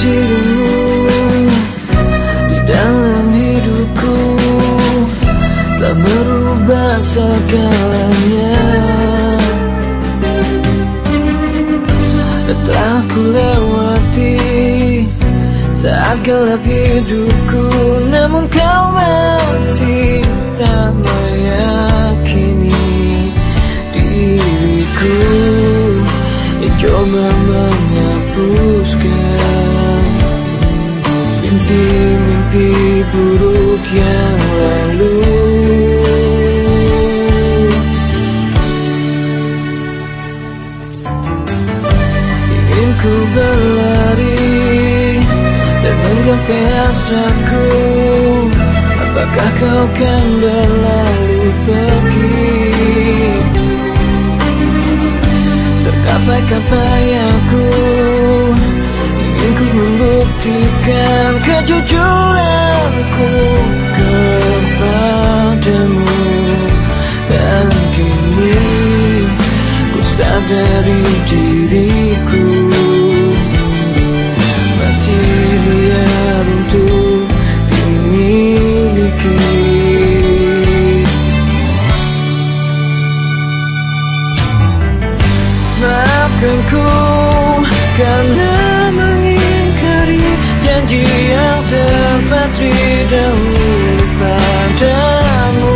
dirimu di dalam hidupku, tak merubah segalanya. Telah ku lewati saat gelap hidupku, namun kau masih tak meyakini diriku yang coba menghapuskan mimpi-mimpi buruk yang lalu. Ingin ku berlari dan menggapai hasratku, apakah kau kan berlalu pergi? Terkapai-kapai aku, ingin ku membuktikan kejujuranku kepadamu. Dan kini ku sadari diriku masih liar untuk dimiliki. Maafkan ku karena mengingkari janji yang terpatri dahulu padamu.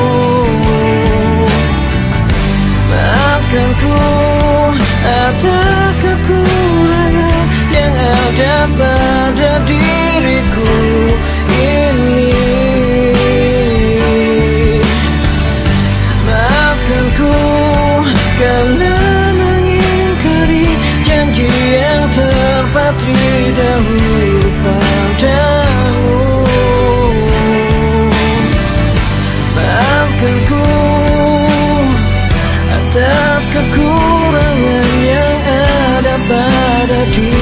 Maafkan ku atas kekurangan yang ada pada diriku ini. Maafkan ku karena mengingkari janji yang terpatri dahulu padamu. Maafkan ku atas kekurangan yang ada pada diriku.